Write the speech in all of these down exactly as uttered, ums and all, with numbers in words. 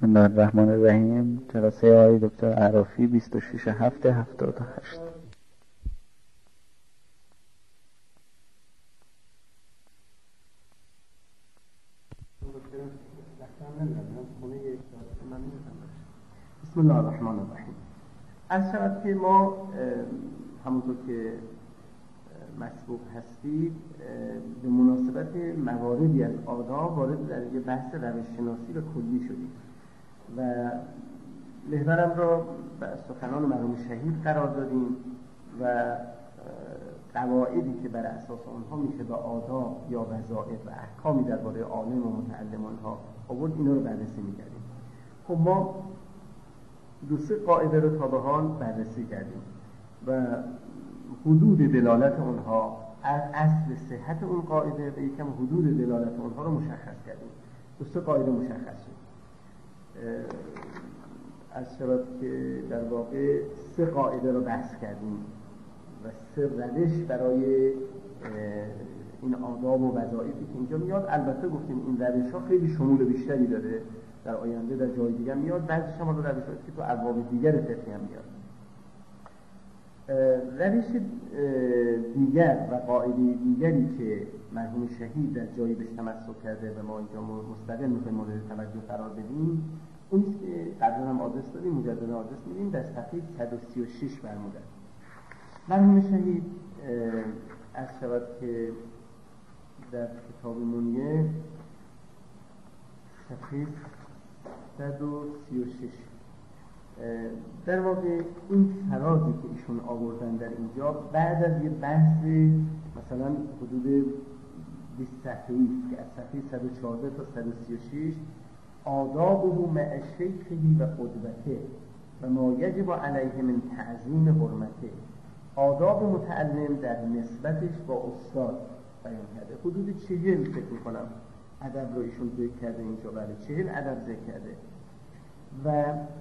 بسم الله الرحمن الرحیم. جلسه آقای دکتر عرافی بیست و شش هفته هفتاد و هشت. بسم الله الرحمن الرحیم. از شود که ما همونطور که مسبوق هستید به مناسبت مواردی از آداب وارد در یه بحث روش شناسی و کلی شدیم و محورم را به سخنان مرحوم شهید قرار دادیم و قواعدی که بر اساس آنها میشه به آداب یا وظایف و احکامی درباره عالم و متعلم آنها آورد، اینا رو بررسی می‌کردیم. خب ما دو سه قاعده رو تا به حال بررسی کردیم و حدود دلالت اونها، اصل صحت اون قاعده و یکم حدود دلالت اونها رو مشخص کردیم. دو سه قاعده مشخص شد. از شبت که در واقع سه قاعده رو بحث کردیم و سه روش برای این آداب و وظایفی که اینجا میاد. البته گفتیم این روش ها خیلی شمول بیشتری داره، در آینده در جای دیگه میاد، بعضیش هم روش هست که تو ابواب دیگر فقهی هم میاد. روش دیگر و قاعده دیگری که مرحوم شهید در جایی بهش تمسک کرده و ما اینجا مستقل میخوایم مورد توجه قرار بدیم، اونیست که قبلا هم آدرس دادیم، مجددا آدرس میدیم، در صفحه صد و سی و شش برموده. مرحوم شهید از شود که در کتاب منیه صفحه صد و سی و شش در واقع این فرازی که ایشون آوردن در اینجا بعد از یه بحث مثلا حدود بیست صفحه‌ای که از صفحه صد و چهارده تا صد و سی و شش آدابه مع شیخه و قدوته و ما یجب علیه من تعظیم حرمته، آداب متعلم در نسبتش با استاد بیان کرده. حدود چهل فکر میکنم ادب رو ایشون ذکر کرده اینجا، بله چهل ادب ذکر کرده و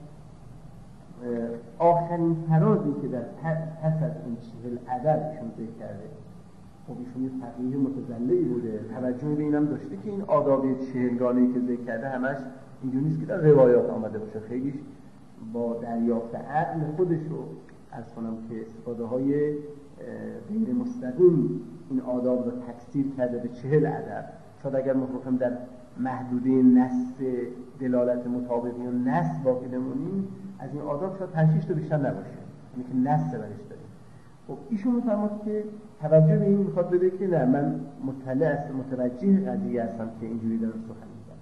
آخرین فرازی که در پس از این چهل ادب ایشون ذکر کرده، خب ایشون یه فقیه متزله‌ای بوده، توجه به اینم داشته که این آداب چهلگانه‌ای که ذکر کرده همش اینجوری نیست که در روایات آمده باشه، خیلیش با دریافت عقل خودش رو از کنم که استفاده های غیر مستقیم این آداب رو تکثیر کرده به چهل ادب. شاید اگر ما بخوایم در محدوده نص دلالت مطابقی و نص باقی بمونیم، از این آداب شاید پنج شش تا بیشتر نباشه، یعنی که نص برش داریم. خب ایشون می‌فرماد که توجه به این میخواد بده که نه، من مطلع هستم، متوجه قضیه هستم که اینجوری دارم سخن میگم.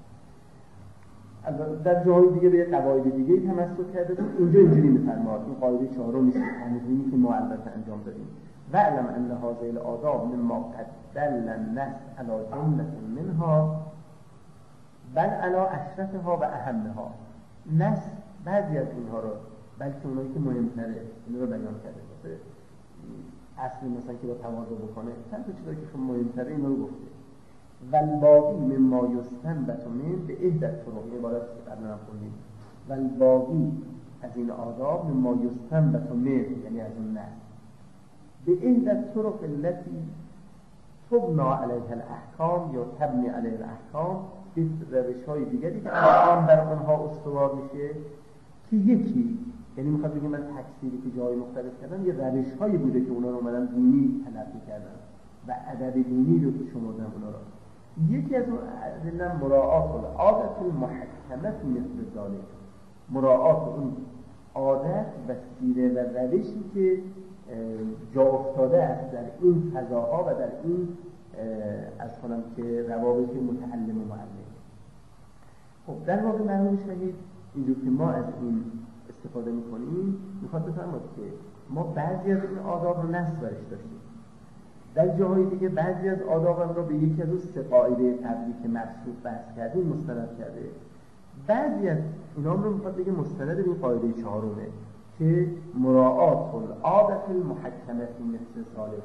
در جای دیگه به قواعد دیگه تمسک کرده بود، اینجا اینجوری می‌فرماد. این قاعده چهارم نیست، تنظیمی که ما البته انجام دادیم. وعلم ان هذه الآداب مما قد دل النص على جملة منها بل علی اشرفها و اهمها. نص بعضی از اینها رو، بلکه اونایی که مهمتره این رو بیان کرده. مثلا اصلی مثلا که با تواضع بکنه چند تا چیزایی که مهمتره این رو گفته. والباقی مما یستنبط من به احدى الطرق، عبارت که قبلا هم خوندیم. والباقی از این آداب مما یستنبط من، یعنی از اون نص، به احدى الطرق التي تبنى علیها الاحکام یا تبنی علیها الاحکام، به روش‌های دیگری که احکام بر آنها استوار میشه، که یکی یعنی میخواد بگیم من تکثیری که جای مختلف کردم یه روش‌هایی بوده که اونا رو اومدن دینی تلقی کردن و ادب دینی رو که شمردن اونا رو. یکی از اون ادله مراعات العادت المحکمه مثل ذلك، مراعات اون عادت و سیره و روشی که جا افتاده است در این فضاها و در این از کنم که روابط متعلم و معلم. خب در واقع مرحوم شهید اینجور که ما از این استفاده میکنیم میخواد بفرماد که ما بعضی از این آداب رو نص برش داشتیم، در جاهای دیگه بعضی از آداب هم رو به یکی از اون سه قاعده قبلی که مبسوط بحث کردیم مستند کرده، بعضی از اینا رو میخواد بگه مستند به این قاعده چهارمه که مراعات العادت المحکمه مثل ذلك،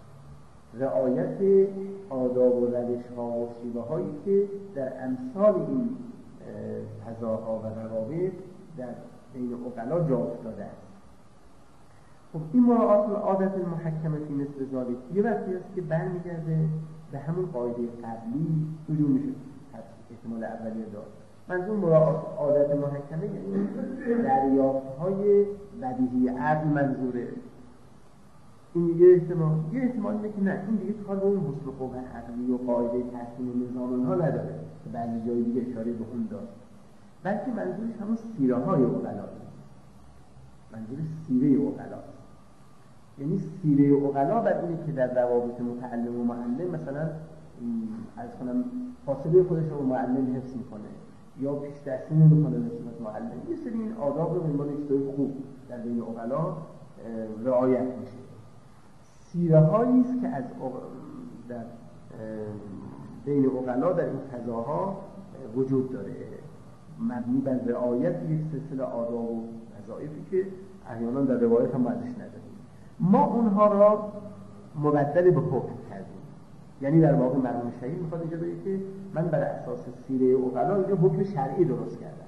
رعایت آداب و روش‌ها و شیوه‌هایی که در امثال این فضاها و روابط در بین عقلا جا افتاده است. خب این مراعات العادت المحکمه مثل ذلك یه وقتی است که برمیگرده به همون قاعده قبلی رجوع میشه، احتمال اولیه داشت. منظور مراعات عادت محکمه یعنی دریافت‌های بدیهی عقل منظوره. این یه احتمال یه احتمال اینه که نه، این دیگه کار به اون حسن خوب عقلی و قاعده تحسین نظام اونها نداره که بعضی جای دیگه اشاره به اون داشت، بلکه منظورش همون سیره های عقلاست. منظور سیره عقلاست، یعنی سیره عقلا بر اینه که در روابط متعلم و معلم مثلا از کنم فاصله خودش رو معلم حفظ میکنه یا پیش دستی نمیکنه نسبت معلم. یه سری این آداب رو به عنوان چیزای خوب در بین عقلا رعایت میشه. سیره هایی است که از در بین عقلا در این فضاها وجود داره، مبنی بر رعایت یک سلسله آداب و وظایفی که احیانا در روایت هم ازش نداریم. ما اونها را مبدل به حکم کردیم. یعنی در واقع مرحوم شهید میخواد اینجا بگه که من بر اساس سیره عقلا اینجا حکم شرعی درست کردم.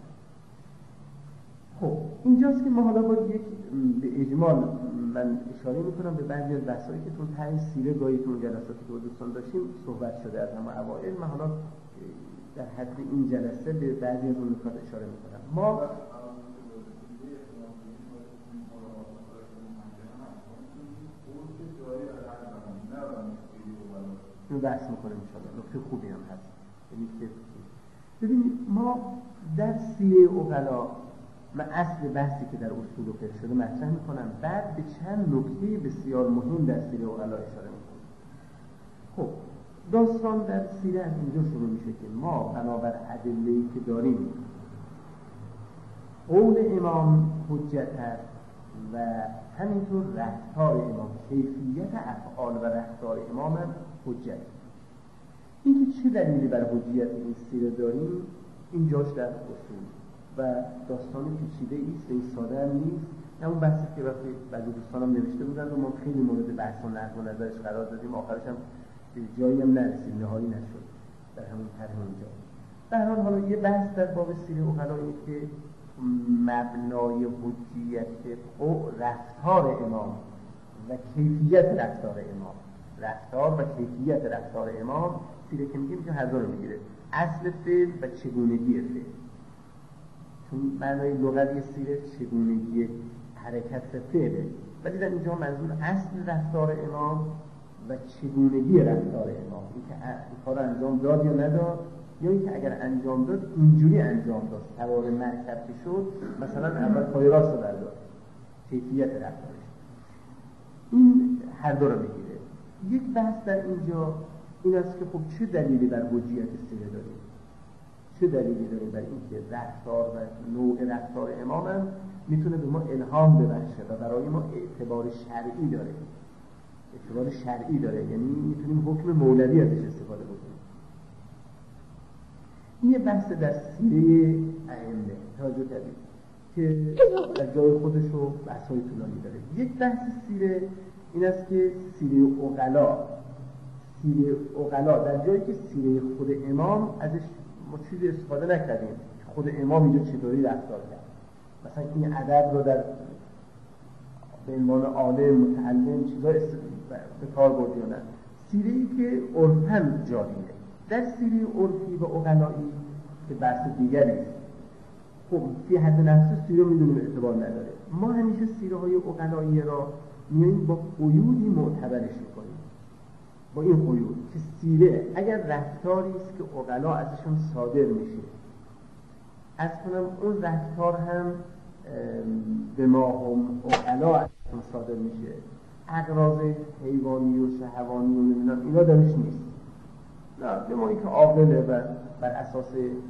خب اینجاست که ما حالا باید یک به اجمال من اشاره میکنم به بعضی از بحثایی که تو ته سیره گاهی تو جلساتی که با دوستان داشتیم صحبت شده از همه اوائل. من حالا در حد این جلسه به بعضی از اون نکات اشاره میکنم. ما رو بحث میکنیم انشاءالله. نکته خوبی هم هست. یعنی که ببینید ما در سیره عقلا، من اصل بحثی که در اصول و فقه شده مطرح میکنم، بعد به چند نکته بسیار مهم در سیره عقلا اشاره میکنم. خب داستان در سیره از اینجا شروع میشه که ما بنابر ادله‌ای که داریم قول امام حجت است و همینطور رفتار امام، کیفیت افعال و رفتار امام هم حجت. اینکه چه دلیلی برای حجیت این سیره داریم اینجاش در اصول و داستان پیچیده ایست، این ساده هم نیست. نه اون بحثی که وقتی بعضی دوستانم نوشته بودن و ما خیلی مورد بحث و نقد و نظرش قرار دادیم، آخرش هم به جایی هم نرسید، نهایی نشد در همون طرح اونجا. به هر حال حالا یه بحث در باب سیره عقلا اینه که مبنای حجیت او رفتار امام و کیفیت رفتار امام، رفتار و کیفیت رفتار امام. سیره که میگیم که هر دو رو میگیره، اصل فعل و چگونگی فعل. چون معنای لغوی سیره چگونگی حرکت فعله، ولی در اینجا منظور اصل رفتار امام و چگونگی رفتار امام، اینکه این کار رو انجام داد یا نداد، یا اینکه اگر انجام داد اینجوری انجام داد، سوار مرکب که شد مثلا اول پای راست رو برداشت، کیفیت رفتارش. این هر دو رو میگیره. یک بحث در اینجا این است که خب چه دلیلی بر حجیت سیره داریم؟ چه دلیلی داریم بر اینکه رفتار و نوع رفتار امام هم میتونه به ما الهام ببخشه و برای ما اعتبار شرعی داره. اعتبار شرعی داره، یعنی میتونیم حکم مولوی ازش استفاده بکنیم. این یه بحث در سیره ائمه توجه کردید که در جای خودش رو بحث‌های طولانی داره. یک بحث سیره این است که سیره عقلا، سیره عقلا در جایی که سیره خود امام ازش ما چیزی استفاده نکردیم، خود امام اینجا چطوری رفتار کرد، مثلا این ادب رو در به عنوان عالم متعلم چیزا به کار برد یا نه. سیره‌ای که عرفاً جاریه. در سیره عرفی و عقلایی که بحث دیگری است، خب فی حد نفس سیره میدونیم اعتبار نداره. ما همیشه سیره های عقلایی را میاییم با قیودی معتبرش میکنیم، با این قیود که سیره اگر رفتاری است که عقلا ازشون صادر میشه، از کنم اون رفتار هم به ما هم عقلا ازشون صادر میشه، اغراض حیوانی و شهوانی و نمیدونم اینا درش نیست. نه، به ما که عاقله و بر اساس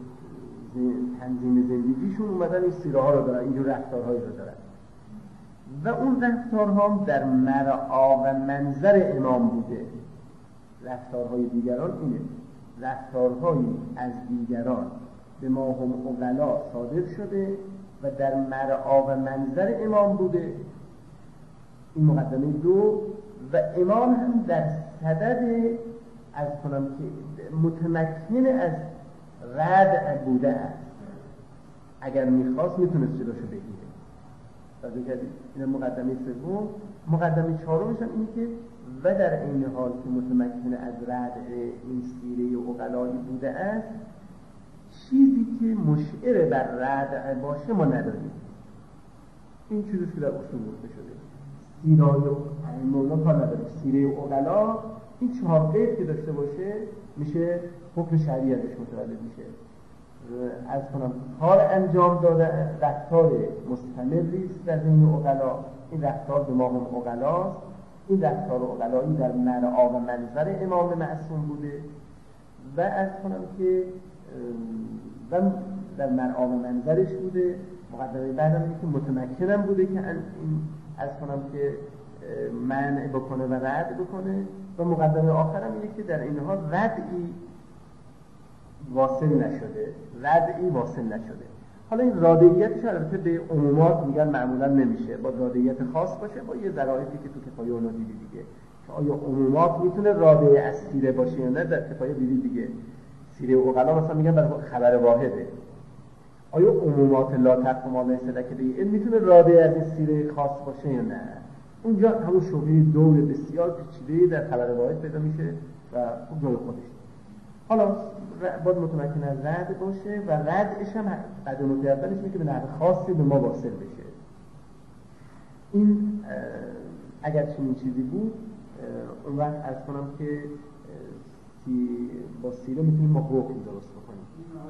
تنظیم زندگیشون اومدن این سیره ها رو دارن، اینجور رفتارهایی رو دارن و اون رفتارها هم در مرعا و منظر امام بوده. رفتارهای دیگران اینه، رفتارهایی از دیگران به ما هم عقلا صادر شده و در مرعا و منظر امام بوده. این مقدمه دو. و امام هم در صدد از کنم که متمکن از رد بوده است، اگر میخواست میتونست جلوشو بگیره. توجه کردید؟ این مقدمه سوم. مقدمه چهارمش هم اینه که و در این حال که متمکن از رد این سیره عقلایی بوده است، چیزی که مشعر بر ردع باشه ما نداریم. این چیزی که در اصول گفته شده. سیرای مولانا کار نداره. سیره عقلا این چهار قید که داشته باشه میشه حکم شرعی ازش متولد میشه. از کنم کار انجام داده رفتار مستمری است در ذهن عقلا. این رفتار به مقام عقلاست. این رفتار عقلایی در مرعا و منظر امام معصوم بوده و از کنم که و در مرعا و منظرش بوده. مقدمه بعدم اینه که متمکنم بوده که این از کنم که منع بکنه و رد بکنه و مقدمه آخرم اینه که در این حال ردعی واصل نشده ردعی واصل نشده. حالا این رادعیتش البته به عمومات میگن معمولا نمیشه، با رادعیت خاص باشه با یه ظرافتی که تو کفایه اونا دیدی دیگه که آیا عمومات میتونه رادعی از سیره باشه یا نه. در کفایه دیدی دیگه سیره عقلا مثلا میگن برای خبر واحده. آیا عمومات لا تقوم ما لیس لک به علم میتونه رادعی از این سیره خاص باشه یا نه؟ اونجا همون شبهه دور بسیار پیچیده‌ای در خبر واحد پیدا میشه و جای خودش. حالا باید متمکن از رد باشه و ردش هم قدم اولش اینه که به نحو خاصی به ما واصل بشه. این اگر چنین چیزی بود اون وقت از کنم که سی با سیره میتونیم ما حکم درست بکنیم.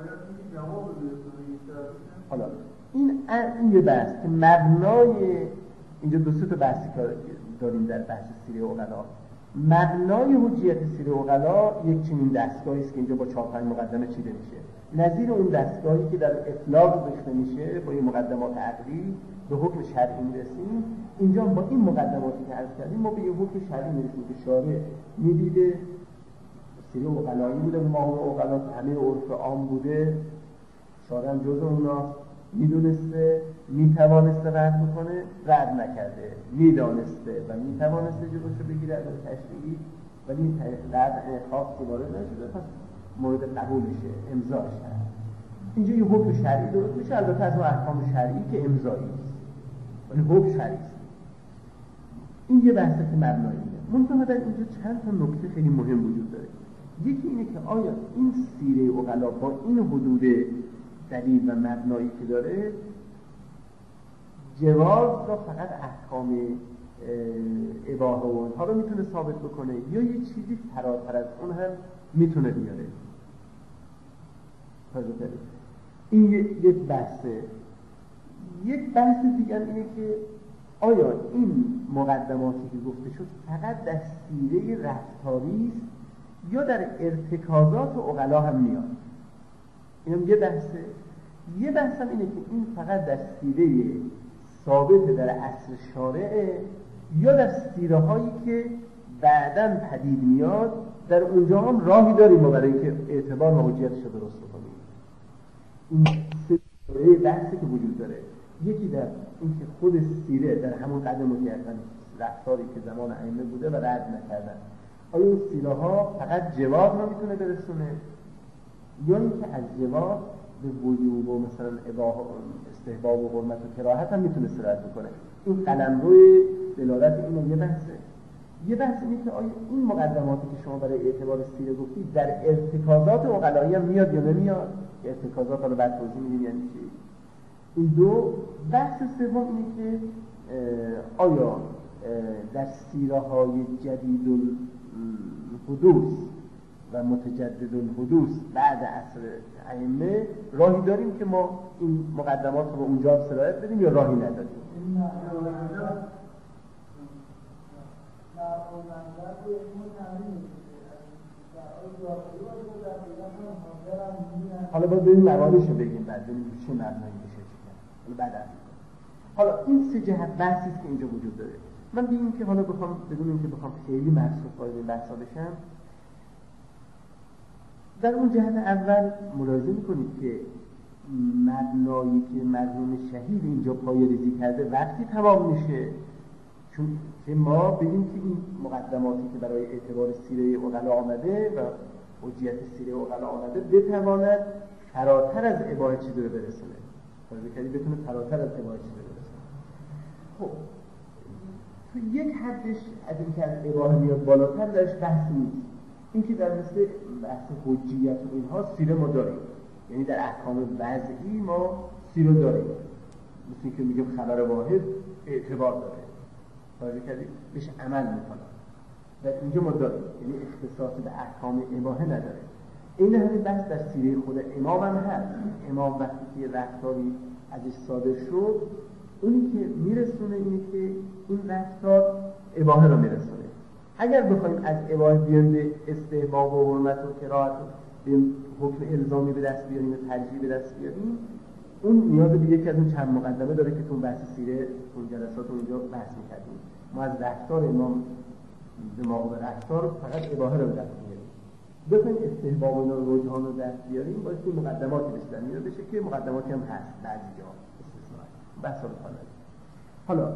حالا این این یه بحث که مبنای اینجا دو سه تا بحثی داریم در بحث سیره عقلا. مبنای حجیت سیره عقلا یک چنین دستگاهی است که اینجا با چهار پنج مقدمه چیده میشه، نظیر اون دستگاهی که در افلاق ریخته میشه با این مقدمات عقلی به حکم شرعی میرسیم. اینجا با این مقدماتی که عرض کردیم ما به یه حکم شرعی میرسیم که شارع میدیده سیره عقلایی بوده، ماهور عقلا همه عرف عام بوده، شارع هم جز اوناست، میدونسته میتوانسته رد بکنه، رد نکرده، میدانسته و میتوانسته جلوشو بگیره از تشریعی ولی رد خاصی وارد نشده پس مورد قبولشه، امضاش هست. اینجا یه حکم شرعی درست میشه، البته از اون احکام شرعی که امضایی است ولی حکم شرعی است. این یه بحث که مبنایی اینه. منتها در اینجا چند تا نکته خیلی مهم وجود داره. یکی اینه که آیا این سیره عقلا با این حدود دلیل و مبنایی که داره جواز را فقط احکام اباحه و اونها رو میتونه ثابت بکنه یا یه چیزی فراتر از اون هم میتونه بیاره. این یک بحثه. یک بحث دیگر اینه که آیا این مقدماتی که گفته شد فقط در سیره رفتاری است یا در ارتکازات عقلا هم میاد؟ اینم یه بحثه. یه بحث هم اینه که این فقط در سیره ثابت در عصر شارعه یا در سیره هایی که بعداً پدید میاد در اونجا هم راهی داریم ما برای اینکه اعتبار و حجیتش رو درست بکنیم. این سیره بحثی که وجود داره، یکی در این که خود سیره در همون قدم متعقل رفتاری که زمان ائمه بوده و رد نکردن، آیا اون سیره ها فقط جواز رو میتونه برسونه یا اینکه از جواز به وجوب و مثلا اباحه استحباب و حرمت و کراهت هم میتونه سرایت بکنه؟ این قلمروی دلالت اینو یه بحثه. یه بحث اینه که آیا این مقدماتی که شما برای اعتبار سیره گفتید در ارتکازات عقلایی هم میاد یا نمیاد؟ ارتکازات رو بعد توضیح میدیم یعنی چی؟ این دو. بحث سوم اینه که آیا در سیره های جدید الحدوث و متجدد الحدوث بعد عصر ائمه راهی داریم که ما این مقدمات رو اونجا سرایت بدیم یا راهی نداریم؟ حالا باید بریم موانعش رو بگیم بعد ببینیم چه مبنایی بشه چیکار. حالا بعد از حالا این سه جهت بحثی است که اینجا وجود داره. من ببینم که حالا بخوام بدون اینکه بخوام خیلی مبسوط وارد این بحثا بشم، در اون جهت اول ملاحظه می‌کنید که مبنایی که مرحوم شهید اینجا پایه‌ریزی کرده وقتی تمام میشه چون که ما ببینیم که این مقدماتی که برای اعتبار سیره عقلا آمده و حجیت سیره عقلا آمده بتواند فراتر از اباحه چیزی رو برسونه. فرض کنید بتونه فراتر از اباحه چیزی رو برسونه. خب تو یک حدش از این که از اباحه میاد بالاتر درش بحث نیست. این که در مثل بحث حجیت و اینها سیره ما داریم. یعنی در احکام وضعی ما سیره داریم، مثل اینکه میگیم خبر واحد اعتبار داره، توجه کردید؟ بهش عمل میکنن و اینجا ما داریم، یعنی اختصاص به احکام اباحه نداره. این همین بحث در سیره خود امام هم هست. امام وقتی که رفتاری ازش صادر شد، اونی که میرسونه اینه که این رفتار اباحه رو میرسونه. اگر بخوایم از اباحه بیان به استحباب و حرمت و کراهت به حکم الزامی به دست بیاریم و ترجیح به دست بیاریم، اون نیاز به یکی از اون چند مقدمه داره که تو بحث سیره اون جلسات اونجا بحث می‌کردیم. ما از رفتار امام به مقابل رفتار فقط اباحه رو به دست میاریم. بخوایم استحباب و رجحان رو دست بیاریم، باید که مقدماتی بشه در میاد بشه که مقدماتی هم هست بعضی جا استثناء. بحث رو بکنیم. حالا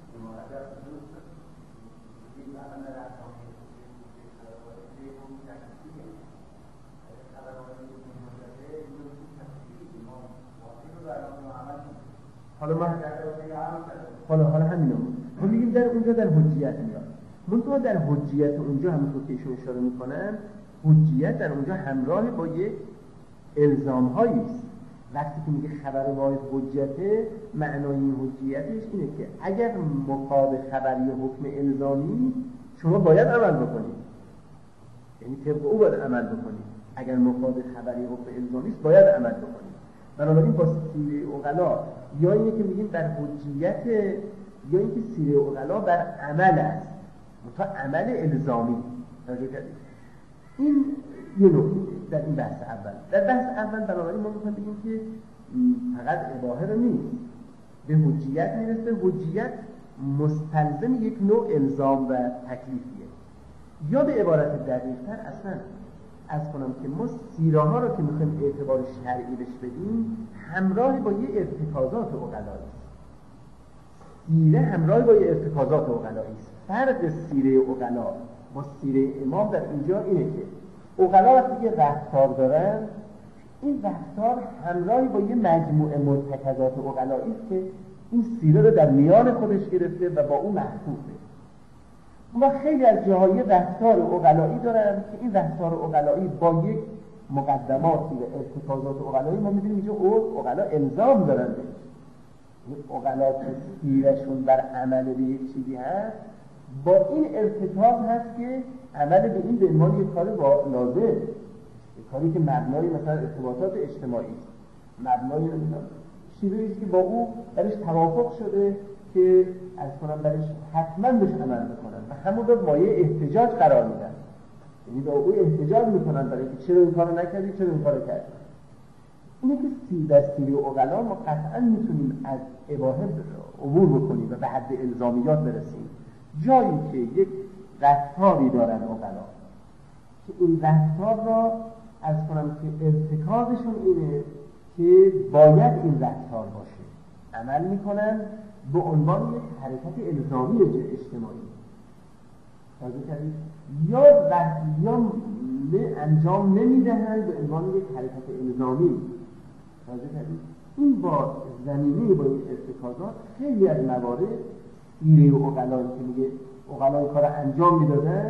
حالا ما حالا حالا همینا ما میگیم در اونجا در حجیت میاد. منتها در حجیت اونجا همونطور که ایشون اشاره میکنن، حجیت در اونجا همراه با یک الزام هایی است. وقتی که میگه خبر واحد حجته، معنای این حجیتش اینه که اگر مقابل خبری حکم الزامی، شما باید عمل بکنید، یعنی طبق او باید عمل بکنید. اگر مقابل خبری حکم الزامی است، باید عمل بکنید. بنابراین با سیره عقلا یا اینه که میگیم در حجیت، یا اینکه سیره عقلا بر عمل است، تا عمل الزامی. توجه کردید؟ این یه نکته در این بحث اول. در بحث اول بنابراین ما میخوایم بگیم که فقط اباحه رو نیست، به حجیت میرسه. حجیت مستلزم یک نوع الزام و تکلیفیه. یا به عبارت دقیق‌تر اصلا از کنم که ما سیره ها رو که میخوایم اعتبار شرعی بهش بدیم، همراه با یه ارتکازات عقلایی است. سیره همراه با یه ارتکازات عقلایی است. فرق سیره عقلا با سیره امام در اینجا اینه که عقلا وقتی که رفتار دارن، این رفتار همراه با یه مجموعه مرتکزات عقلایی است که این سیره رو در میان خودش گرفته و با اون محفوظه. ما خیلی از جاهای رفتار عقلایی دارن که این رفتار عقلایی با یک مقدماتی و ارتکازات عقلایی ما می‌دونیم اینجا عقلا الزام دارن بهش. این عقلا که سیرشون بر عمل به یک چیزی هست، با این ارتکاز هست که عمل به این به عنوان یک کار لازم، یک کاری که مبنای مثلا ارتباطات اجتماعی است، مبنای نمیدونم چیزی که با او درش توافق شده که از کنم برش حتما بهش عمل میکنن و همون رو مایه احتجاج قرار میدن. یعنی با او احتجاج میکنن برای که چرا این کارو نکردی، چرا این کارو کردی. اینه که سی در سیره عقلا ما قطعا میتونیم از اباحه عبور بکنیم و به حد الزامیات برسیم. جایی که یک رفتاری دارن عقلا که این رفتار را از کنم که ارتکازشون اینه که باید این رفتار باشه، عمل میکنن به عنوان یک حرکت الزامی اجتماعی. توجه کردید؟ یا یا انجام نمیدهند به عنوان یک حرکت الزامی. توجه کردید؟ این با زمینه با این ارتکازات خیلی از موارد سیره و عقلایی که میگه عقلای کار انجام میدادن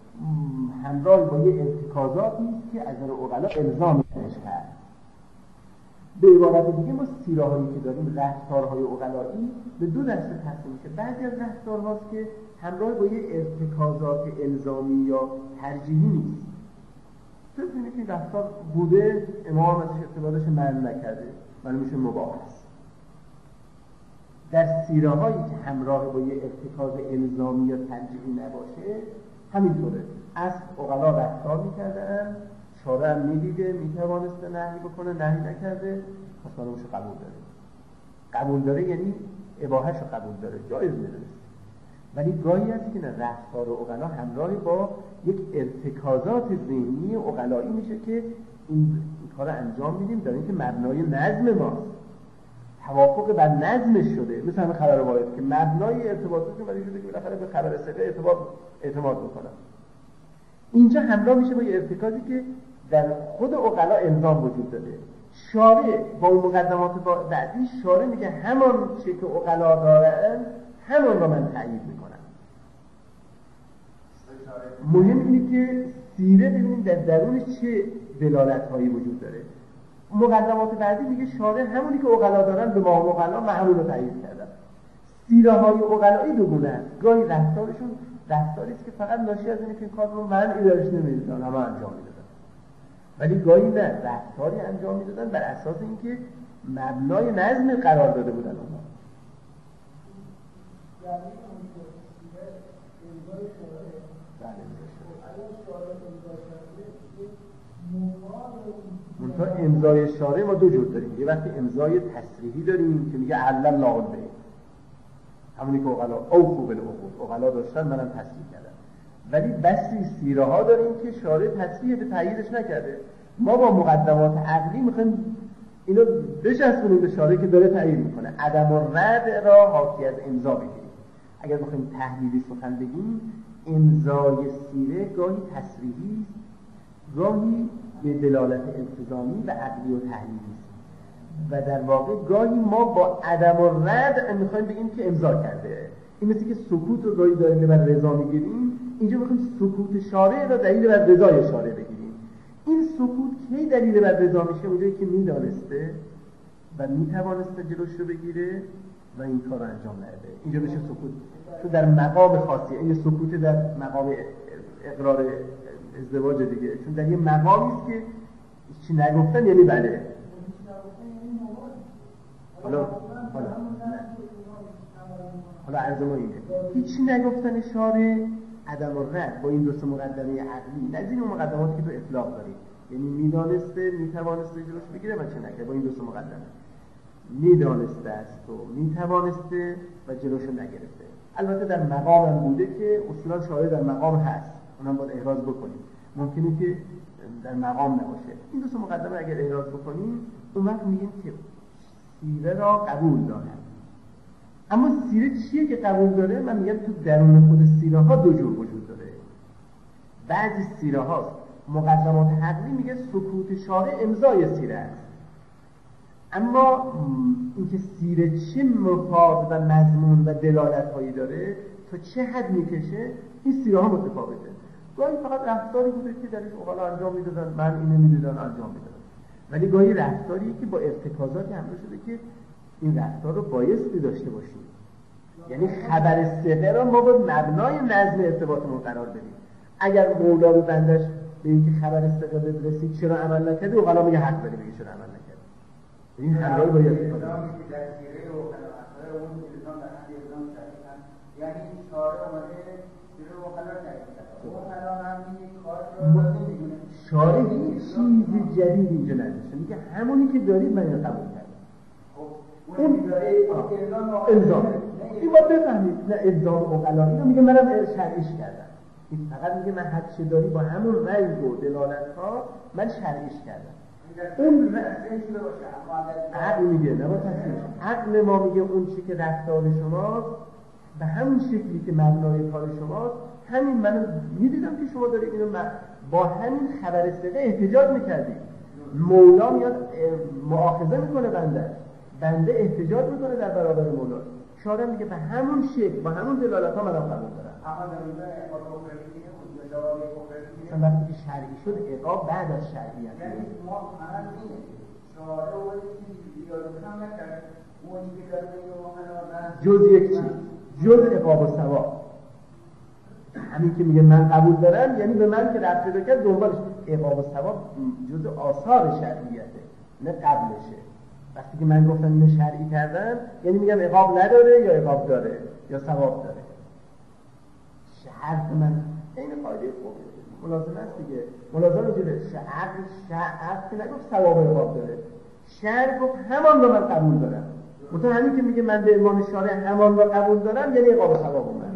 همراه با یه ارتکازاتی که از نظر عقلا الزام میشه. به عبارت دیگه ما سیره هایی که داریم، رفتارهای عقلایی به دو دسته تقسیم میشه. بعضی از رفتارهاست که همراه با یه ارتکازات الزامی یا ترجیحی نیست. فرض کنید که این رفتار بوده، امام ازش استفادهش منع نکرده، معلوم میشه مباح است. در سیره هایی که همراه با یه ارتکاز الزامی یا ترجیحی نباشه، همینطوره. اصل عقلا رفتار میکردن، شارع هم میدیده، میتوانسته نهی بکنه، نهی نکرده، پس معلومش قبول داره. قبول داره یعنی اباحه‌ش رو قبول داره، جایز میدونست. ولی گاهی هست که رفتار عقلا همراه با یک ارتکازات ذهنی عقلایی میشه که این کار انجام میدیم در اینکه مبنای نظم ماست، توافق بر نظمش شده. مثل همین خبر واحد که مبنای ارتباطات اومده شده که بالاخره به خبر ثقه اعتبار اعتماد میکنن. اینجا همراه میشه با یه ارتکازی که در خود عقلا الزام وجود داره. شارع با اون مقدمات بعدی شارع میگه همان چیزی که عقلا دارن همان رو من تأیید میکنم. مهم اینه که سیره ببینیم در درونش چه دلالت‌هایی وجود داره. مقدمات بعدی میگه شارع همونی که عقلا دارن به ما عقلا معمول رو تایید کردن. سیره های عقلایی دو گونه است. گاهی رفتارشون رفتاری است که فقط ناشی از اینه که کار رو من ادارش نمیدونم همه انجام میدادن، ولی گاهی نه، رفتاری انجام میدادن بر اساس اینکه مبنای نظم قرار داده بودن اونها. منتها امضای شارع ما دو جور داریم. یه وقتی امضای تصریحی داریم که میگه علل الله البیع، همونی که عقلا اوفوا بالعقود، عقلا داشتن منم تصریح کردم. ولی بسی سیره ها داریم که شارع تصریح به تاییدش نکرده. ما با مقدمات عقلی میخوایم اینو بچسبونیم به شارع که داره تایید میکنه. عدم الرد را حاکی از امضا بگیریم. اگر بخوایم تحلیلی سخن بگیم، امضای سیره گاهی تصریحی، گاهی به دلالت التزامی و عقلی و تحلیلی است و در واقع گاهی ما با عدم الرد میخوایم بگیم که امضا کرده. این مثل که سکوت رو گاهی داریم بر رضا میگیریم، اینجا میخوایم سکوت شارع را دلیل بر رضای شارع بگیریم. این سکوت کی دلیل بر رضا میشه؟ اونجایی که میدانسته و میتوانسته جلوش رو بگیره و این کار رو انجام نده. اینجا میشه سکوت. تو در مقام خاصی، این سکوت در مقام اقرار ازدواج دیگه، چون در یه مقامی است که چی نگفتن یعنی بله. حالا حالا حالا عرض ما اینه، هیچی نگفتن شارع، عدم الرد با این دو سه مقدمه عقلی، نه این مقدماتی که تو اطلاق داری، یعنی میدانسته، میتوانسته جلوش بگیره و چه نکرد. با این دو سه مقدمه میدانسته است و میتوانسته و جلوشو نگرفته. البته در مقام هم بوده که اصولا شارع در مقام هست، اونم باید احراز بکنیم. ممکنه که در مقام نباشه. این دو سه مقدمه اگر احراز بکنیم، اون وقت میگیم که سیره را قبول دارد. اما سیره چیه که قبول داره؟ من میگم تو درون خود سیره ها دو جور وجود داره. بعضی سیره هاست مقدمات عقلی میگه سکوت شارع امضای سیره است، اما اینکه سیره چه مفاد و مضمون و دلالت هایی داره، تا چه حد میکشه، این سیره ها متفاوته. گاهی فقط رفتاری بوده که درش عقلا انجام میدادن، من اینو میدادن انجام میدادن، ولی گاهی رفتاریه که با ارتکازاتی همراه شده که این رفتار رو بایستی داشته باشیم. یعنی خبر ثقه را ما با مبنای نظم ارتباطمون قرار بدیم. اگر مولا به بندش به اینکه خبر ثقه برسید چرا عمل نکرده، عقلا میگه حق داری بگی چرا عمل نکرده. این همراهی با ارتکاز یعنی شارع اومده جلو عقلا نکرده، عقلا هم این کار رو نمیدونه. شارع هیچ چیز جدید اینجا نداشته، میگه همونی که دارید من اینو قبول کردم. اون الزام این باید بفهمید، نه الزام عقلا، اینو میگه منم شرعیش کردم. این فقط میگه من هر چه داری با همون رنگ و دلالت ها من شرعیش کردم. اون عقل میگه نه با تصمیمش. عقل ما میگه اون چی که رفتار شماست به همون شکلی که مبنای کار شماست، همین منو میدیدم که شما دارید اینو با همین خبر ثقه احتجاج میکردید. مولا میاد مؤاخذه میکنه بنده، بنده احتجاج میکنه در برابر مولا. شارع میگه به همون شکل با همون دلالت ها منم قبول دارم. اما در اینجا عقاب کفری مثلا وقتی که شرعی شد عقاب بعد از شرعیت، یعنی ما همه اینه شارع و چیزی دیالوگ هم نکرد، اون که در اینو جز یک چیز، جز عقاب و ثواب. همین که میگه من قبول دارم یعنی به من که رفت پیدا کرد دنبالش. عقاب و ثواب جز آثار شرعیته نه قبلشه. وقتی که من گفتم اینو شرعی کردم یعنی میگم عقاب نداره یا عقاب داره یا ثواب داره. شرط من این قاعده ملازمه است دیگه. ملازمه جوره شرط شرط که نگفت ثواب عقاب داره، شرط گفت همان رو من قبول دارم. مثلا همین که میگه من به عنوان شارع همان رو قبول دارم یعنی عقاب و ثواب من.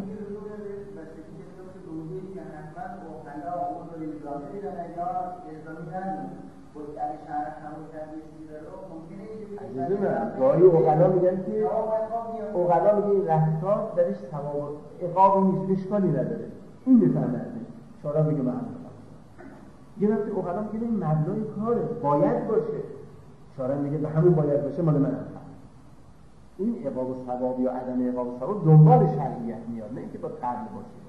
عزیزم گاهی عقلا میگن که عقلا میگه این رفتار درش ثواب عقاب نیست، اشکالی نداره. این میفهمه شارع میگه من یه وقتی عقلا میگه این مبنای کاره باید باشه، شارع میگه به همون باید باشه مال منم. این عقاب و ثواب یا عدم عقاب و ثواب دنبال شرعیت میاد، نه اینکه با قبل باشه.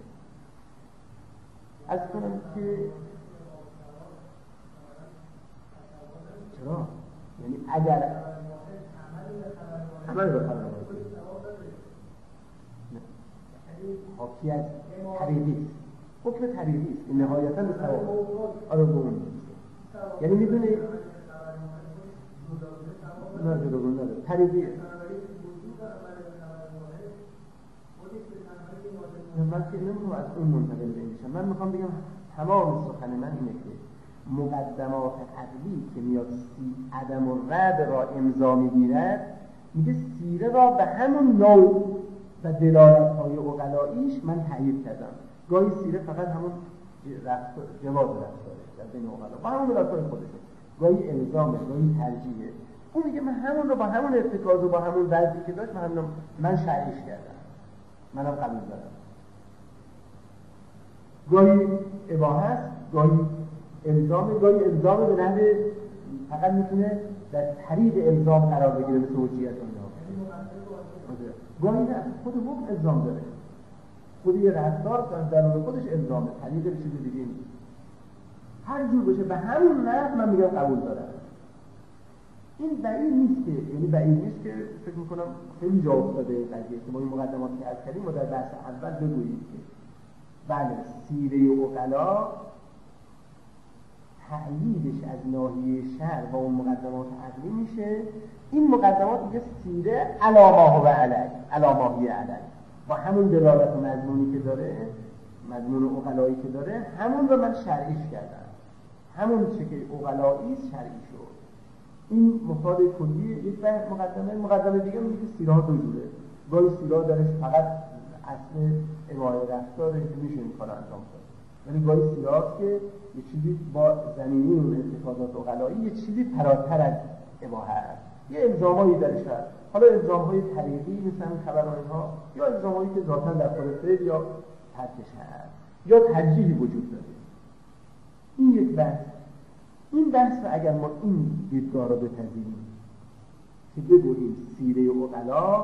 از کنم که چرا یعنی اگر عمل به خبر حاکی از طریقی است، حکم طریقی است، این نهایتا به ثواب آره بگم یعنی میدونی نه جلوگون نداره طریقی من که نمیخوام از اون منتقل بشم، من میخوام بگم تمام سخن من اینه که مقدمات عقلی که میاد سی عدم و رد را امضا میگیرد، میگه سیره را به همون نوع و دلالت‌های عقلاییش من تایید کردم. گاهی سیره فقط همون رفتار جواز رفتاره در بین عقلا با همون دلالت‌های خودشه، گاهی الزامه، گاهی ترجیحه. اون میگه من همون رو با همون ارتکاز و با همون وضعی که داشت من من شرعیش کردم، منم قبول دارم. گاهی اباحه است، گاهی الزام، گاهی الزام به نحو فقط میتونه در طریق الزام قرار بگیره به توجیهات اونها. گاهی نه، خود حکم الزام داره، خود یه رفتار در اون خودش الزامه، طریق به چیز دیگه نیست. هر جور باشه به همون نحو من میگم قبول دارم. این بعید نیست که یعنی بعید نیست که فکر میکنم خیلی جا افتاده این قضیه که ما این مقدمات که از کردیم و در بحث اول بگوییم که بله سیره عقلا تأییدش از ناحیه شرع و اون مقدمات عقلی میشه. این مقدمات میگه سیره علاماه و علیه علاماهی علیه با همون دلالت و مضمونی که داره، مضمون عقلایی که داره، همون رو من شرعیش کردم، همون چه که عقلایی شرعی شد. این مفاد کلی یک مقدمه. مقدمه دیگه میگه سیره ها دو جوره، گاهی سیره درش فقط اصل اباحه رفتاره که میشه این کار انجام داد، ولی گاهی سیره هاست که یه چیزی با زمینی اون اتفاقات عقلایی یه چیزی فراتر از اباحه است، یه الزامایی درش هست. حالا الزام‌های طریقی مثل خبرهای ها، یا الزامایی که ذاتاً در خود فعل یا ترکش هست، یا ترجیحی وجود داره. این یک بحث. این بحث رو اگر ما این دیدگاه رو بپذیریم که بگوییم سیره عقلا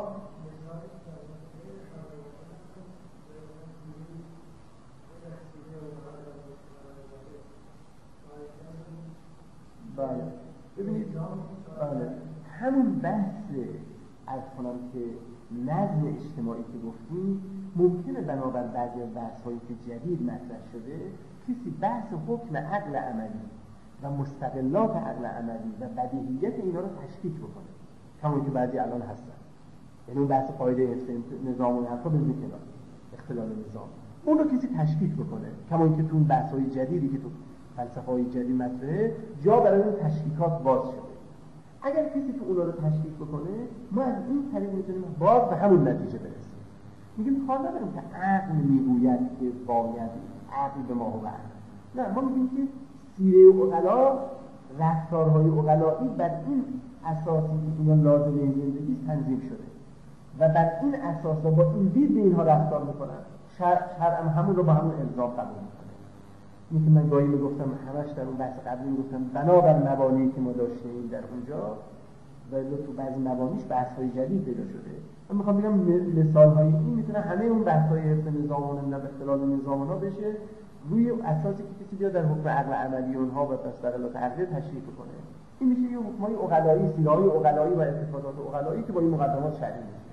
بله ببینید بله همون بحث از کنم که نظم اجتماعی که گفتیم ممکنه بنابر بعضی از بحث‌هایی که جدید مطرح شده کسی بحث حکم عقل عملی و مستقلات عقل عملی و بدیهیت اینا رو تشکیک بکنه، همون که بعضی الان هستن. یعنی اون بحث قاعده حفظ نظام و حرفا بزنی کنار، اختلال نظام، اون رو کسی تشکیک بکنه، همون که تو اون بحث‌های جدیدی که تو فلسفه‌های جدید مطرحه جا برای اون تشکیکات باز شده. اگر کسی تو اونا رو تشکیک بکنه، ما از این طریق میتونیم باز به همون نتیجه برسیم. میگیم کار نداریم که عقل میگوید که باید عقل به ما هو. نه، ما میگیم که سیره عقلا، رفتارهای عقلایی بر این اساسی که اینا لازمه این زندگی تنظیم شده و بر این اساس با این دید به اینها رفتار میکنن. شرع شرع همون رو با همون الزام قبول میکنه. این که من گاهی میگفتم همش در اون بحث قبلی میگفتم بنابر مبانی که ما داشتیم در اونجا ولی تو بعضی مبانیش بحث‌های جدید پیدا شده. من میخوام بگم مثال‌های این میتونه همه اون بحث‌های حفظ نظام و اختلال نظام‌ها بشه روی اساسی که کسی بیاد در حکم عقل عملی اونها و مستقلات عقلی تشریح کنه. این میشه یه حکمای عقلایی، سیره‌های عقلایی و اتفاقات عقلایی که با این مقدمات شرعی میشه.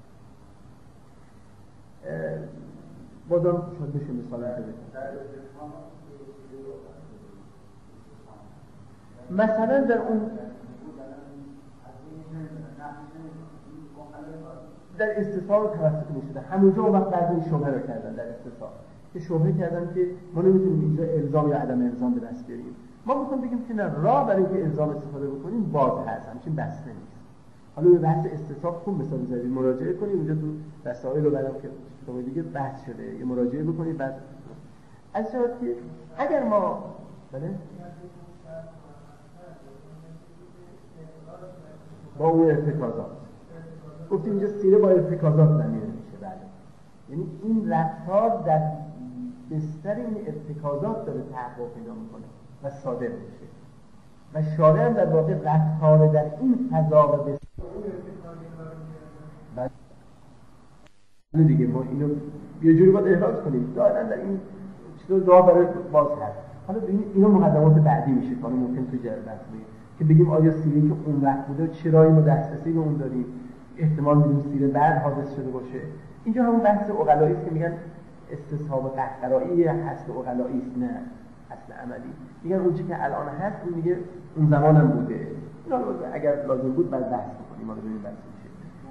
بازم شد بشه مثال بزنم. مثلا در اون در استصحاب توسط میشده همونجا اون وقت بعضی شبهه رو کردن در استصحاب که شبهه کردن که ما نمیتونیم اینجا الزام یا عدم الزام به دست بیاریم. ما میخوام بگیم که نه، راه برای اینکه الزام استفاده بکنیم باز هست، همچین بسته نیست. حالا به بحث استصحاب خوب مثال بزنید، مراجعه کنید اونجا تو رسائل رو بعدم که شما دیگه بحث شده یه مراجعه بکنید. بعد از جهت که اگر ما بله با اون ارتکازات گفتیم اینجا سیره با ارتکازات زمینه میشه. بله، یعنی این رفتار در بستر این ارتکازات داره تحقق پیدا میکنه و صادر میشه و شارع هم در واقع رفتار در این فضا و بستر بله دیگه ما اینو یه جوری باید احراز کنیم دائما در این چیزا راه برای باز هست. حالا ببینید اینا مقدمات بعدی میشه که ممکن تو جلسه که که بگیم آیا سیره که اون وقت بوده چه راهی ما دسترسی به اون داریم، احتمال میدیم سیره بعد حادث شده باشه. اینجا همون بحث عقلایی است که میگن استصحاب قهقرایی هست عقلایی است، نه اصل عملی. میگن اون چیزی که الان هست اون میگه اون زمان هم بوده. اینا رو اگر لازم بود بعد بحث کنیم، ما رو ببینیم بحث میشه.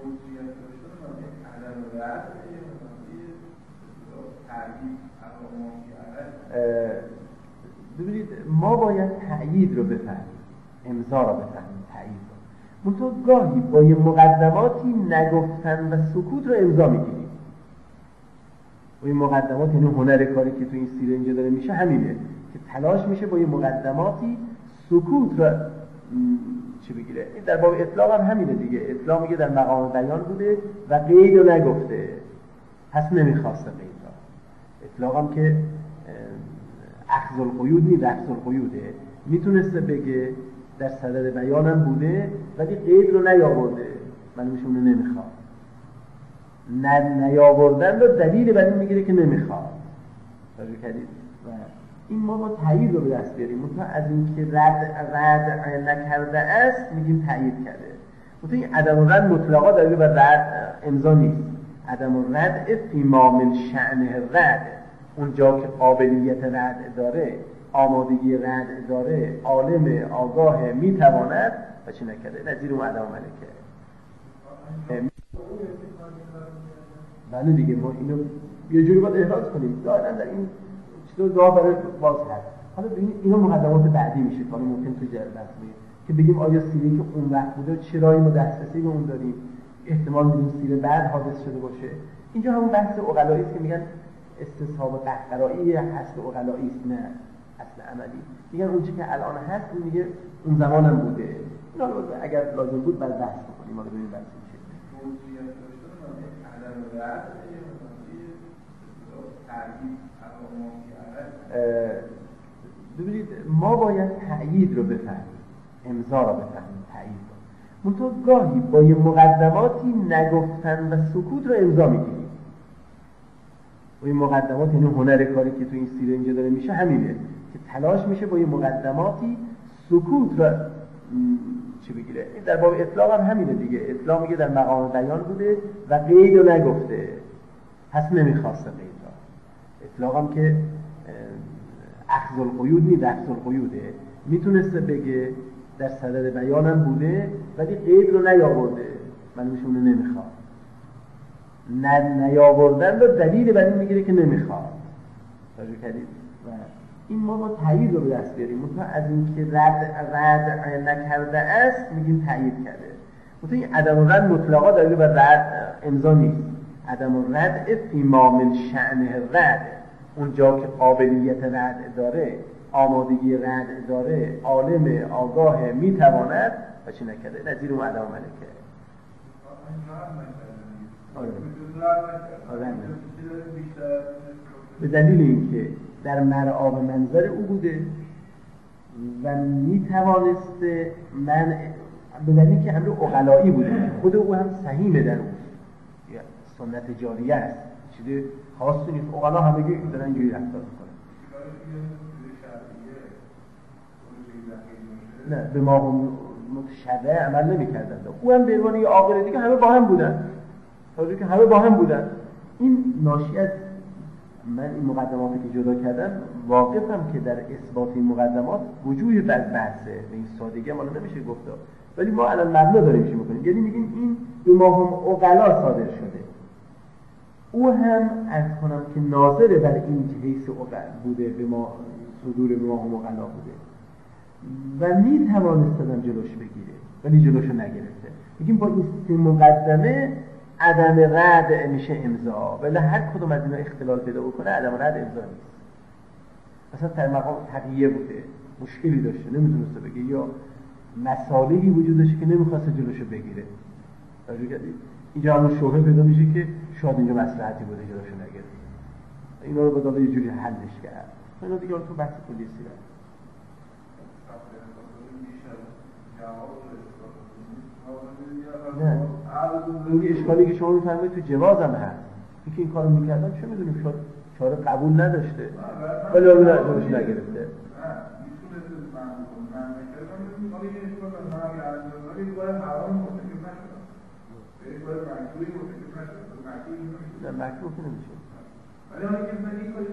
ببینید ما باید تأیید رو بفهمیم، امضا رو بفهمیم، تأیید رو. منتها گاهی با یه مقدماتی نگفتن و سکوت رو امضا میگیریم. و این مقدمات یعنی هنر کاری که تو این سیره اینجا داره میشه همینه که تلاش میشه با یه مقدماتی سکوت رو چی بگیره. این در باب اطلاق هم همینه دیگه. اطلاق میگه در مقام بیان بوده و قید رو نگفته، پس نمیخواسته قید را. اطلاق هم که اخذ القیود نیست، اخذ القیوده. میتونسته بگه در صدد بیانم بوده ولی قید رو نیاورده، معلومش اونو نمیخواد. نه نیاوردن رو دلیل بر این میگیره که نمیخواد. توجه کردید؟ و این ما با تایید رو به دست بیاریم. منتها از این که رد رد نکرده است میگیم تایید کرده. منتها این عدم رد مطلقا دلیل بر رد امضا نیست. عدم رد فی ما من شأن رد، اونجا که قابلیت رد داره، آمادگی رد داره، عالم آگاه میتواند و چی نکرده، نظیر اون عدم ملکه. بله دیگه ما اینو یه جوری باید احراز کنیم. دائما در این چیزا دعا برای باز هست. حالا ببینید اینا مقدمات بعدی میشه. حالا ممکن تو جلسه که بگیم آیا سیره که اون وقت بوده چه راهی ما دسترسی به اون داریم، احتمال میدیم سیره بعد حادث شده باشه. اینجا همون بحث عقلایی است که میگن استصحاب قهقرایی هست عقلایی است، نه اصل عملی. میگن اون چیزی که الان هست اون میگه اون زمان هم بوده. اینا رو اگر لازم بود بعد بحث کنیم، ما رو ببینیم بحث میشه. ببینید ما باید تأیید رو بفهمیم، امضا رو بفهمیم، تأیید رو. منتها گاهی با یه مقدماتی نگفتن و سکوت رو امضا میگیریم. و این مقدمات یعنی هنر کاری که تو این سیره اینجا داره میشه همینه که تلاش میشه با یه مقدماتی سکوت رو چی بگیره. این در باب اطلاق هم همینه دیگه. اطلاق میگه در مقام بیان بوده و قید رو نگفته، پس نمیخواسته قید را. اطلاق هم که اخذ القیود نیست، اخذ القیوده. میتونسته بگه در صدد بیانم بوده ولی قید رو نیاورده، معلومش اونو نمیخواد. نه نیاوردن رو دلیل بر این میگیره که نمیخواد. توجه کردید؟ و این ما با تایید رو به دست بیاریم. منتها از این که رد رد نکرده است میگیم تایید کرده. منتها این عدم رد مطلقا دلیل بر رد امضا نیست. عدم رد فی ما من شأن رد، اونجا که قابلیت رد داره، آمادگی رد داره، عالم آگاه میتواند و چی نکرده، نظیر اون عدم ملکه. آره. آره. به دلیل اینکه در مرعاب منظر او بوده و میتوانسته من به دلیل که امر عقلایی بوده، خود او هم سهیمه در او، سنت جاریه است، چیزی خاصی نیست. عقلا همگی دارن اینجوری رفتار میکنن. نه به ما متشرع عمل نمی‌کردن. او هم به عنوان یه عاقل دیگه همه با هم بودن. تا که همه با هم بودن. این ناشی از من این مقدماتی که جدا کردم واقفم که در اثبات این مقدمات وجوه بعد بحثه. به این سادگی ما نمیشه گفت، ولی ما الان مبنا داریم چی می‌کنیم. یعنی میگیم این به ما هم عقلا صادر شده. او هم از کنم که ناظر بر این که حیث عقل بوده، به ما صدور به ما هم عقلا بوده و میتوانستم جلوش بگیره ولی جلوشو نگرفته. میگیم با این مقدمه عدم رد میشه امضا، ولی هر کدوم از اینا اختلال پیدا بکنه عدم رد امضا نیست. مثلا در مقام تقیه بوده، مشکلی داشته نمیتونسته بگه، یا مسائلی وجود داشته که نمیخواسته جلوشو بگیره. توجه کردید؟ اینجا همون شبهه پیدا میشه که شاید اینجا مصلحتی بوده جلوشو نگرفت. اینا رو بداله یه جوری حلش کرد. اینا دیگه تو بحث کلی سیره. نه این اشکالی که شما میفرمایید تو جواز هم هست. اینکه این کارو میکردن چه میدونیم، شاید چاره قبول نداشته ولی اون جلوش نگرفته. نه مکروه که نمیشه. ولی اون که من این کاری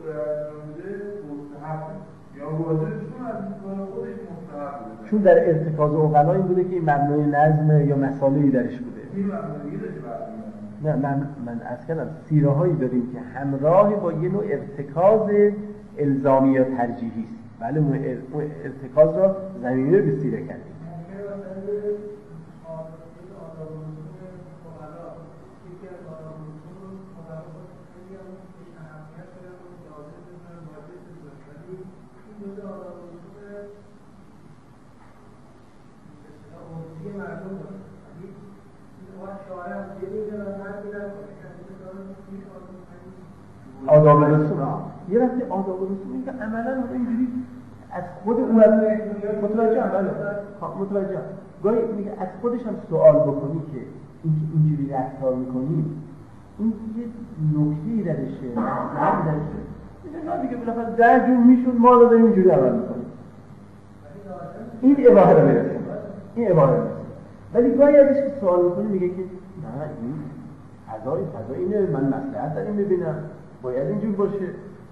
مستحب یا واجب چون از کار خودش مستحب بوده. چون در ارتکاز عقلا این بوده که این مبنای نظم یا مصالحی درش بوده. این مبنایی داشته نه من من از کردم سیره هایی داریم که همراه با یه نوع ارتکاز الزامی یا ترجیحی است. بله اون ارتکاز را زمینه به سیره کردیم. آداب رسول یه وقتی آداب رسول این که عملا اینجوری از خود اون متوجه هم بله متوجه هم گاهی میگه از خودش هم سوال بکنی که اینکه اینجوری رفتار میکنی این یه نکته‌ای درشه مطلبی درشه میگه نه دیگه بالاخره ده جون میشون ما رو داریم اینجوری عمل میکنیم این اباحه رو میرسه این اباحه رو میرسه ولی گاهی ازش که سوال میکنی میگه که نه این فضای فضا اینه من مصلحت داریم میبینم باید اینجور باشه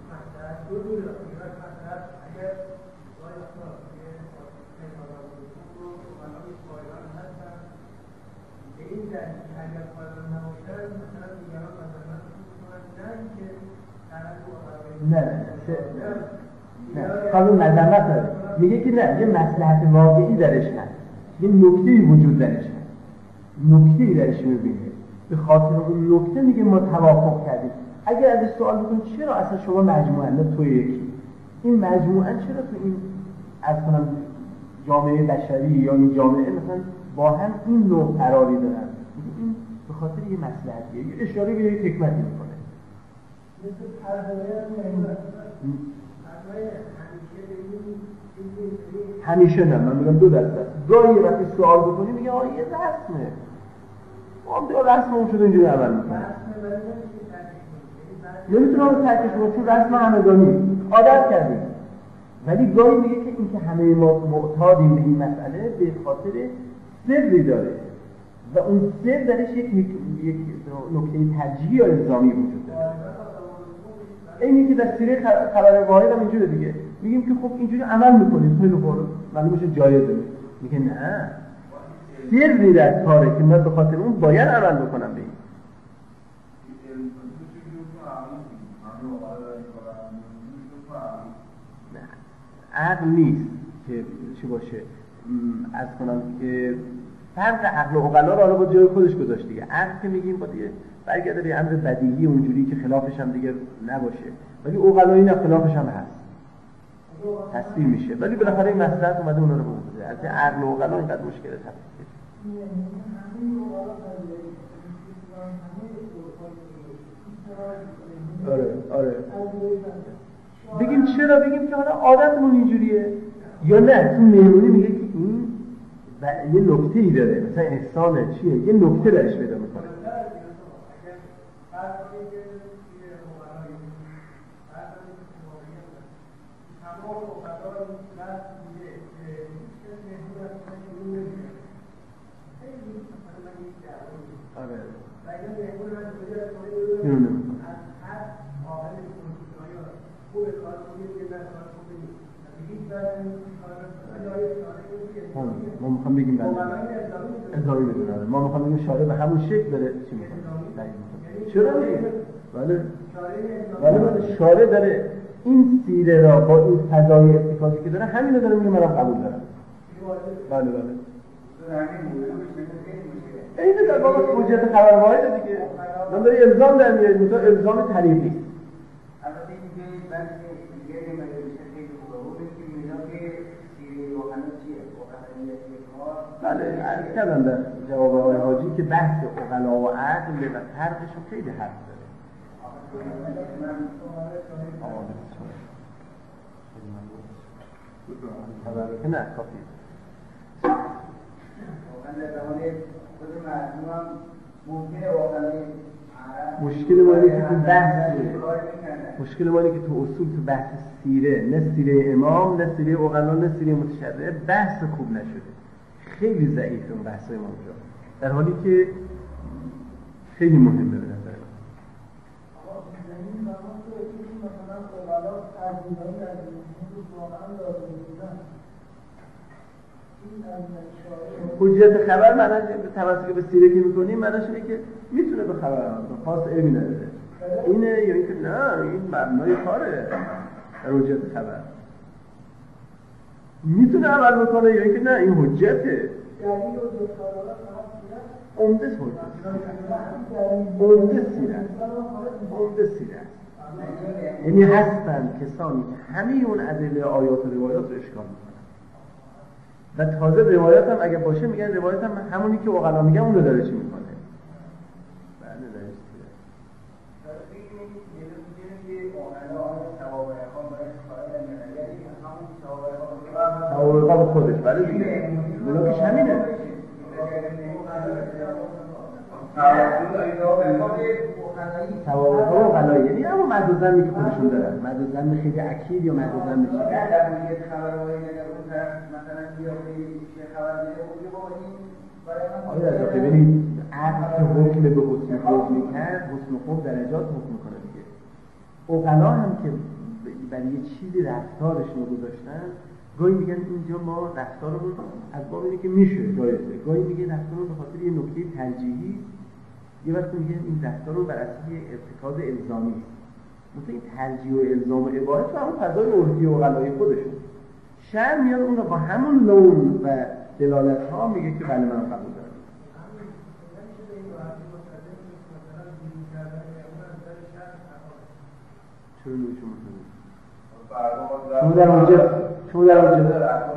نه نه نه قانون مذمت داره میگه که نه یه مصلحت واقعی درش هست یه نکته‌ای وجود درش هست نکته‌ای درش میبینه به خاطر اون نکته میگه ما توافق کردیم اگر ازش سوال بکنید چرا اصلا شما مجموعاً نه توی یکی این مجموعاً چرا تو این از کنم جامعه بشری یا این جامعه مثلا با هم این نوع قراری دارن این به خاطر یه مصلحتیه یه اشاره به یک حکمتی میکنه مثل همیشه نه من میگم دو دسته گاهی وقتی سوال بکنی میگه آه یه رسمه ما دیگه رسم اون شده اینجوری عمل میکنه نمیتونه رو ترکش بود چون رسم همگانی عادت کردیم ولی گاهی میگه که این که همه ما معتادیم به این مسئله به خاطر سری داره و اون سر درش یک یک نکته ترجیحی یا الزامی وجود داره اینی که در سیره خبر واحد هم اینجوره دیگه میگیم که خب اینجوری عمل میکنیم خیلی خوب معلومه میشه جایزه میگه نه سری در کاره که من به خاطر اون باید عمل بکنم به این عقل نیست که چی باشه از کنم که فرق عقل و عقلا رو حالا با جای خودش گذاشت دیگه عقل که میگیم با دیگه برگرده به امر بدیهی اونجوری که خلافش هم دیگه نباشه ولی عقلا این خلافش هم هست تصویر میشه ولی بالاخره این مصلحت اومده اونا رو بوده از عقل و عقلا اینقدر مشکل هست آره آره بگیم چرا بگیم که حالا عادتمون اینجوریه یا نه تو مهمونی میگه که این یه نکته‌ای داره مثلا احسانه چیه یه نکته درش پیدا میکنه آره ما میخوام بگیم بعد ازایی بدونم ما میخوام بگیم شارع به همون شکل داره چی میکنه چرا دیگه بله بله بله شارع داره این سیره را با این فضای ارتکازی که داره همین رو داره میگه منم قبول دارم بله بله اینه در بابا حجت خبر واحده دیگه من داری الزام در میاری مثلا الزام طریقی بله عرض کردم در جواب آقای حاجی که بحث عقلا و عقل و فرقشون خیلی حرف داره خبره نه کافی مشکل ما اینه که تو بحث مشکل ما اینه که تو اصول تو بحث سیره نه سیره امام نه سیره عقلا نه سیره متشرعه بحث خوب نشده، خیلی ضعیفه اون بحثای ما اونجا، در حالی که خیلی مهمه به نظر من. حجیت خبر معنی توسط به سیره که میکنیم معنیش اینه که میتونه به خبر خاص علمی نداره، اینه یا اینکه نه این مبنای کاره در حجیت خبر میتونه عمل بکنه یا اینکه نه این حجته. عمده حجت عمده سیره عمده سیره یعنی هستن کسانی که همه اون ادله آیات و روایات رو اشکال میکنن و تازه روایات هم اگه باشه میگن روایات هم همونی که عقلا میگن اون رو داره چی میکنه. بله داره سیره توابع خودش بله دیگه ملاکش همینه. توابع ها و غلایی یعنی همون مد و ذمی که خودشون دارن، مد و ذم خیلی اکید یا مد و ذم چیزی آیا از آخه ببینید عقل که حکم به حسن خوب میکرد حسن خوب درجات حکم میکنه دیگه. عقلا هم که برای یه چیزی رفتارشون رو گذاشتن، گاهی میگن اینجا ما رفتارمون از باب اینه که میشه جایزه، گاهی میگن رفتارمون به خاطر یه نکته ترجیحی، یه وقت میگن این رفتار رو بر اساس یه ارتکاز الزامی است. مثلا این ترجیح و الزام و اباحه تو همون فضای عرفی و غلایی خودشون شرع میاد اون رو با همون لون و دلالت ها میگه که بله من قبول دارم. چرا نوشون مطمئن؟ شما در اونجا شما در اونجا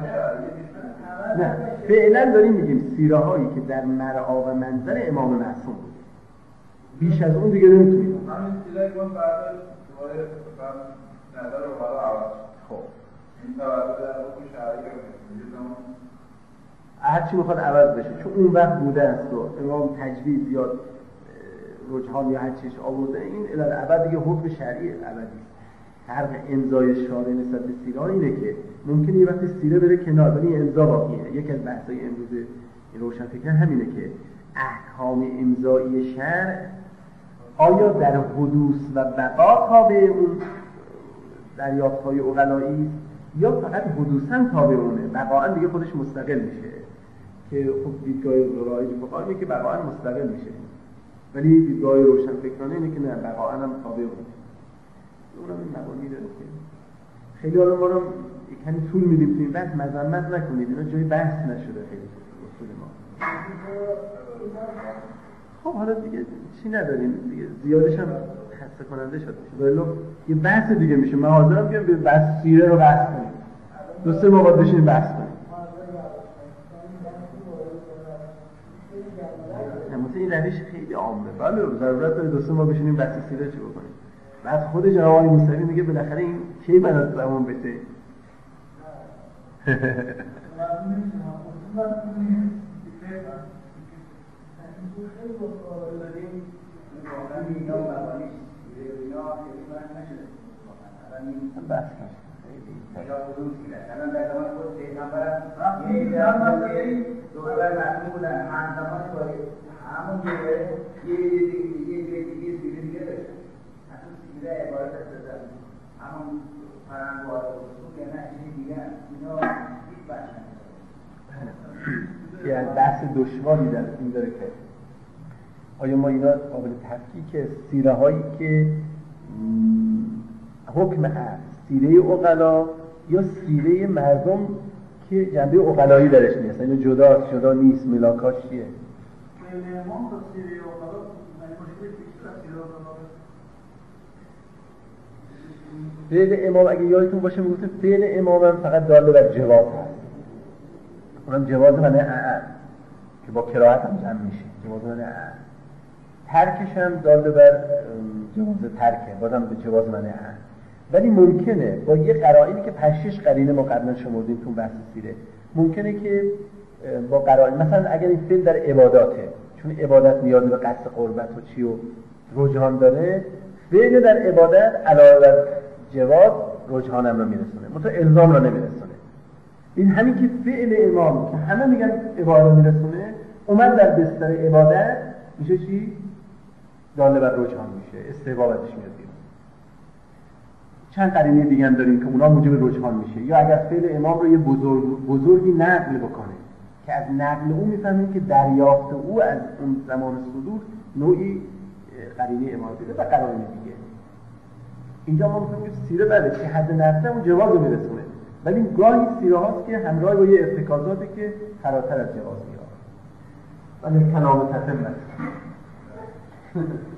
نه فعلا داریم میگیم سیره هایی که در مرعا و منظر امام معصوم بود، بیش از اون دیگه نمیتونیم. همین سیره که من فردا دوباره نظر رو بالا عوض خب این توسط در حکم شرعی که میگم هر چی میخواد عوض بشه چون اون وقت بوده است و امام تجوید یا رجحان یا هر چیز آورده، این الی الابد دیگه حکم شرعی ابدی. فرق امضای شارع نسبت به سیره اینه که ممکنه یه وقت سیره بره کنار ولی امضا باقیه. یکی از بحث‌های امروز روشنفکران همینه که احکام امضایی شرع آیا در حدوث و بقا تابع اون دریافت‌های عقلایی یا فقط حدوثاً تابع اونه، بقاءً دیگه خودش مستقل میشه که خب دیدگاه رایج فقها اینه که بقاءً مستقل میشه، ولی دیدگاه روشنفکرانه اینه که نه بقاءً هم تابع اونه. اونم این مبانی داره که خیلی حالا ما رو یکمی طول میدیم تو این بحث، مذمت نکنید اینا جای بحث نشده خیلی اصول ما. خب حالا دیگه چی نداریم دیگه، زیادش هم خسته کننده شد ولی یه بحث دیگه میشه. من حاضرم بیام به بحث سیره رو بحث کنیم، دو سه ما باید بشینیم بحث کنیم. مثلا این روش خیلی عامه، بله ضرورت داره دو سه ما بشینیم بحث سیره چی بکنیم. بعد خود جناب آقای موسوی میگه بالاخره این کی برات زمان بشه. دیگه عبارت دادن همون فرهنگ و اصول یا نه چیزی دیگه اینا هیچ بحث یعنی بحث دشواری در این داره که آیا ما اینا قابل تفکیک سیره هایی که حکم هست سیره عقلا یا سیره مردم که جنبه عقلایی درش نیست، اینا جدا جدا نیست، ملاکاش چیه؟ امام تا سیره عقلا مشکل بیشتر از سیره عقلا. فعل امام اگه یادتون باشه میگفتیم فعل امام هم فقط داله بر جواز هست، اونم جواز معنی اعن که با کراهت هم جمع میشه، جواز معنی اعن. ترکش هم داله بر جواز ترکه، بازم به جواز معنی اعن. ولی ممکنه با یه قرائنی که پنج قرینه ما قبلا شمردیم تو بحث سیره، ممکنه که با قرائن مثلا اگر این فعل در عباداته، چون عبادت نیاز به قصد قربت و چی و رجحان داره، فعل در عبادت علاوه بر جواز رجحانم رو میرسونه، منتها الزام رو نمیرسونه. این همین که فعل امام که همه میگن عبادت رو میرسونه، اومد در بستر عبادت میشه چی؟ داله بر رجحان میشه، استحبابش میاد بیرون. چند قرینه دیگه هم داریم که اونا موجب رجحان میشه. یا اگر فعل امام رو یه بزرگ بزرگی نقل بکنه که از نقل او میفهمیم که دریافت او از اون زمان صدور نوعی قرینه امام دیده و قرائن دیگه. اینجا ما میگیم سیره بله که حد نقل اون جواز رو میرسونه، ولی گاهی سیره هاست که همراه با یه ارتکازاتی که فراتر از جواز میاد. ولی کلام تتمه